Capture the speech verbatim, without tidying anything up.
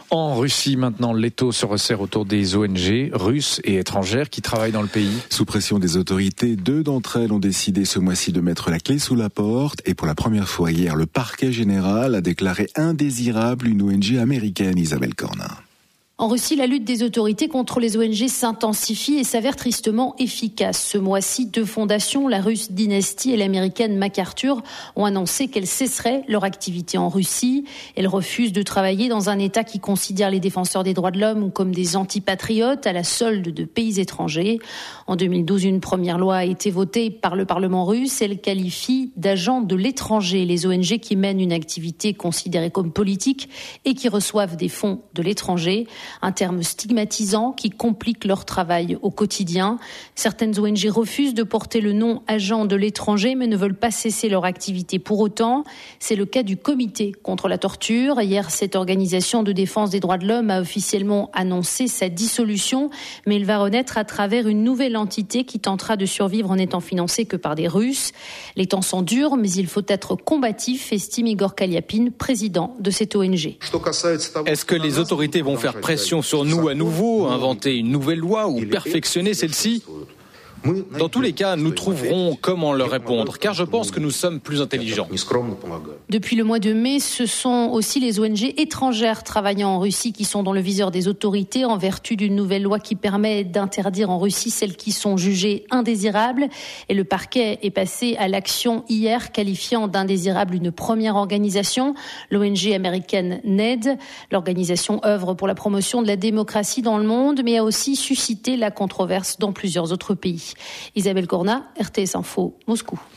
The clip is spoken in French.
En Russie, maintenant, l'étau se resserre autour des O N G russes et étrangères qui travaillent dans le pays. Sous pression des autorités, deux d'entre elles ont décidé ce mois-ci de mettre la clé sous la porte. Et pour la première fois hier, le parquet général a déclaré indésirable une O N G américaine, Isabelle Cornin. En Russie, la lutte des autorités contre les O N G s'intensifie et s'avère tristement efficace. Ce mois-ci, deux fondations, la russe Dynasty et l'américaine MacArthur, ont annoncé qu'elles cesseraient leur activité en Russie. Elles refusent de travailler dans un État qui considère les défenseurs des droits de l'homme comme des antipatriotes à la solde de pays étrangers. En deux mille douze, une première loi a été votée par le Parlement russe. Elle qualifie d'agents de l'étranger les O N G qui mènent une activité considérée comme politique et qui reçoivent des fonds de l'étranger. Un terme stigmatisant qui complique leur travail au quotidien. Certaines O N G refusent de porter le nom agent de l'étranger mais ne veulent pas cesser leur activité pour autant. C'est le cas du Comité contre la torture. Hier, cette organisation de défense des droits de l'homme a officiellement annoncé sa dissolution, mais il va renaître à travers une nouvelle entité qui tentera de survivre en n'étant financée que par des Russes. Les temps sont durs, mais il faut être combatif, estime Igor Kaliapin, président de cette O N G. Est-ce que les autorités vont faire pression sur nous à nouveau, inventer une nouvelle loi ou perfectionner celle-ci ? Dans tous les cas, nous trouverons comment leur répondre, car je pense que nous sommes plus intelligents. Depuis le mois de mai, ce sont aussi les O N G étrangères travaillant en Russie qui sont dans le viseur des autorités en vertu d'une nouvelle loi qui permet d'interdire en Russie celles qui sont jugées indésirables. Et le parquet est passé à l'action hier, qualifiant d'indésirable une première organisation, l'O N G américaine N E D. L'organisation œuvre pour la promotion de la démocratie dans le monde, mais a aussi suscité la controverse dans plusieurs autres pays. Isabelle Cornin, R T S Info, Moscou.